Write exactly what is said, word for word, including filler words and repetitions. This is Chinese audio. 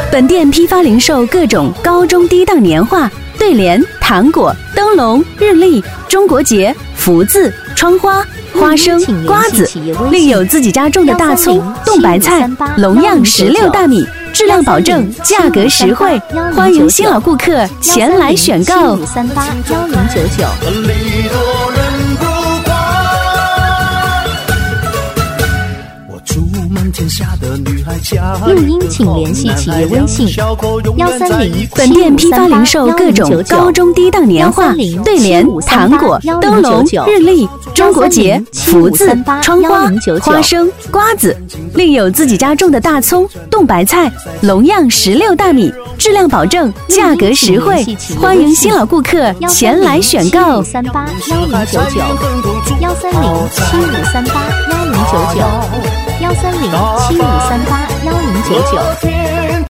本店批发零售各种高中低档年画、对联、糖果、灯笼、日历、中国结、福字、窗花、花生、瓜子，另有自己家种的大葱、冻白菜，笼样十六大米，质量保证，价格实惠，欢迎新老顾客前来选购。 七五三八幺零九九。录音请联系企业微信幺三零。 本店批发零售各种高中低档年画、对联、糖果、灯笼、日历、中国结、福字、窗花、花生、瓜子，另有自己家种的大葱、冻白菜，笼样十六大米，质量保证，价格实惠，欢迎新老顾客前来选购。 三八幺零九九幺三零七五三八幺零九九幺三零七五三八幺零九九。